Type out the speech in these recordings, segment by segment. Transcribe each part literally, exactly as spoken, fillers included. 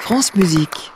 France Musique.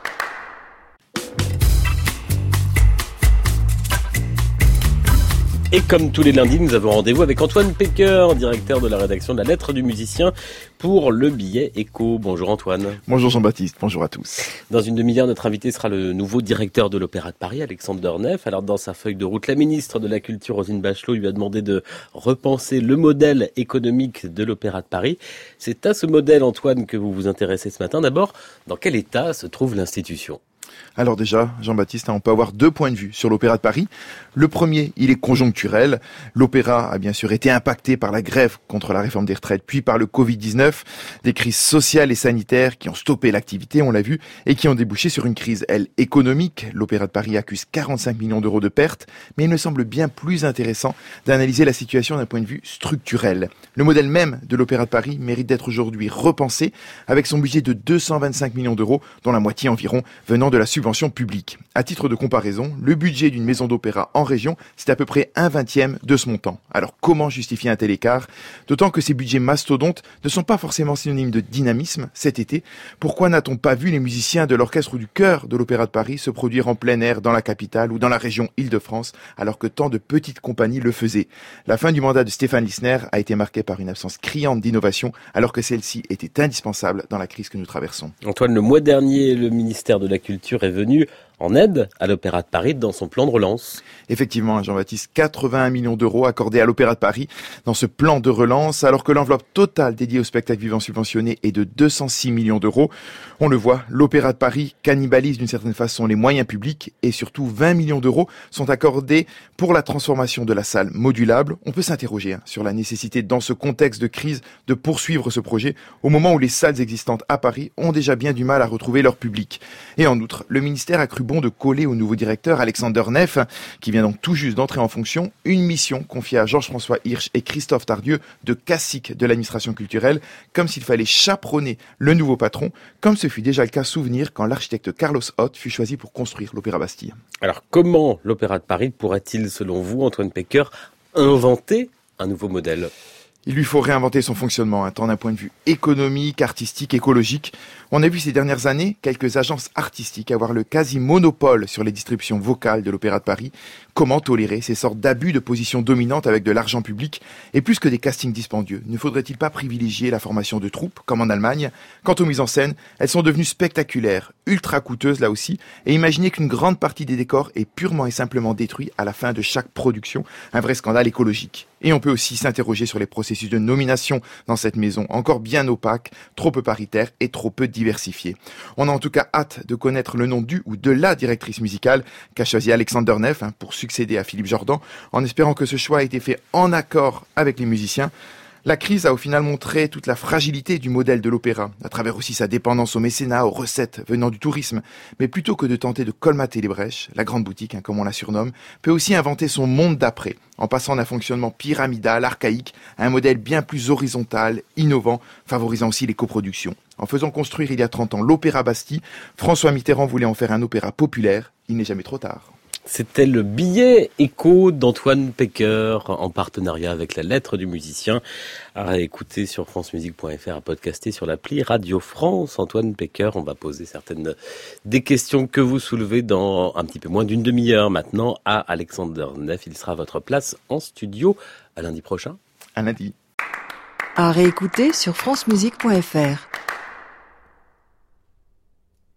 Et comme tous les lundis, nous avons rendez-vous avec Antoine Pecker, directeur de la rédaction de la Lettre du Musicien, pour le billet écho. Bonjour Antoine. Bonjour Jean-Baptiste, bonjour à tous. Dans une demi-heure, notre invité sera le nouveau directeur de l'Opéra de Paris, Alexandre Neff. Alors dans sa feuille de route, la ministre de la Culture, Roselyne Bachelot, lui a demandé de repenser le modèle économique de l'Opéra de Paris. C'est à ce modèle, Antoine, que vous vous intéressez ce matin. D'abord, dans quel état se trouve l'institution ? Alors déjà, Jean-Baptiste, on peut avoir deux points de vue sur l'Opéra de Paris. Le premier, il est conjoncturel. L'Opéra a bien sûr été impacté par la grève contre la réforme des retraites, puis par le covid dix-neuf, des crises sociales et sanitaires qui ont stoppé l'activité, on l'a vu, et qui ont débouché sur une crise, elle, économique. L'Opéra de Paris accuse quarante-cinq millions d'euros de pertes, mais il me semble bien plus intéressant d'analyser la situation d'un point de vue structurel. Le modèle même de l'Opéra de Paris mérite d'être aujourd'hui repensé avec son budget de deux cent vingt-cinq millions d'euros, dont la moitié environ venant de la subvention publique. À titre de comparaison, le budget d'une maison d'opéra en région, c'est à peu près un vingtième de ce montant. Alors comment justifier un tel écart ? D'autant que ces budgets mastodontes ne sont pas forcément synonymes de dynamisme cet été. Pourquoi n'a-t-on pas vu les musiciens de l'orchestre ou du chœur de l'Opéra de Paris se produire en plein air dans la capitale ou dans la région Île-de-France, alors que tant de petites compagnies le faisaient ? La fin du mandat de Stéphane Lissner a été marquée par une absence criante d'innovation, alors que celle-ci était indispensable dans la crise que nous traversons. Antoine, le mois dernier, le ministère de la Culture est venu en aide à l'Opéra de Paris dans son plan de relance. Effectivement, Jean-Baptiste, quatre-vingt-un millions d'euros accordés à l'Opéra de Paris dans ce plan de relance, alors que l'enveloppe totale dédiée au spectacle vivant subventionné est de deux cent six millions d'euros. On le voit, l'Opéra de Paris cannibalise d'une certaine façon les moyens publics et surtout vingt millions d'euros sont accordés pour la transformation de la salle modulable. On peut s'interroger hein, sur la nécessité, dans ce contexte de crise, de poursuivre ce projet au moment où les salles existantes à Paris ont déjà bien du mal à retrouver leur public. Et en outre, le ministère a cru bon de coller au nouveau directeur Alexandre Neff, qui vient donc tout juste d'entrer en fonction, une mission confiée à Georges-François Hirsch et Christophe Tardieu, de classiques de l'administration culturelle, comme s'il fallait chaperonner le nouveau patron, comme ce fut déjà le cas souvenir quand l'architecte Carlos Hott fut choisi pour construire l'Opéra Bastille. Alors comment l'Opéra de Paris pourrait-il, selon vous, Antoine Pecker, inventer un nouveau modèle ? Il lui faut réinventer son fonctionnement, hein, tant d'un point de vue économique, artistique, écologique. On a vu ces dernières années quelques agences artistiques avoir le quasi-monopole sur les distributions vocales de l'Opéra de Paris. Comment tolérer ces sortes d'abus de position dominante avec de l'argent public ? Et plus que des castings dispendieux, ne faudrait-il pas privilégier la formation de troupes, comme en Allemagne ? Quant aux mises en scène, elles sont devenues spectaculaires, ultra coûteuses là aussi, et imaginez qu'une grande partie des décors est purement et simplement détruite à la fin de chaque production, un vrai scandale écologique. Et on peut aussi s'interroger sur les processus de nomination dans cette maison, encore bien opaque, trop peu paritaire et trop peu diversifié. On a en tout cas hâte de connaître le nom du ou de la directrice musicale qu'a choisi Alexandre Neff hein, pour succéder à Philippe Jordan, en espérant que ce choix a été fait en accord avec les musiciens. La crise a au final montré toute la fragilité du modèle de l'opéra, à travers aussi sa dépendance au mécénat, aux recettes venant du tourisme. Mais plutôt que de tenter de colmater les brèches, la grande boutique, hein, comme on la surnomme, peut aussi inventer son monde d'après, en passant d'un fonctionnement pyramidal, archaïque, à un modèle bien plus horizontal, innovant, favorisant aussi les coproductions. En faisant construire il y a trente ans l'Opéra Bastille, François Mitterrand voulait en faire un opéra populaire. Il n'est jamais trop tard. C'était le billet écho d'Antoine Pecker en partenariat avec la Lettre du Musicien. À écouter sur francemusique point f r, à podcaster sur l'appli Radio France. Antoine Pecker, on va poser certaines des questions que vous soulevez dans un petit peu moins d'une demi-heure maintenant à Alexandre Neff. Il sera à votre place en studio à lundi prochain. À lundi. À réécouter sur francemusique point f r.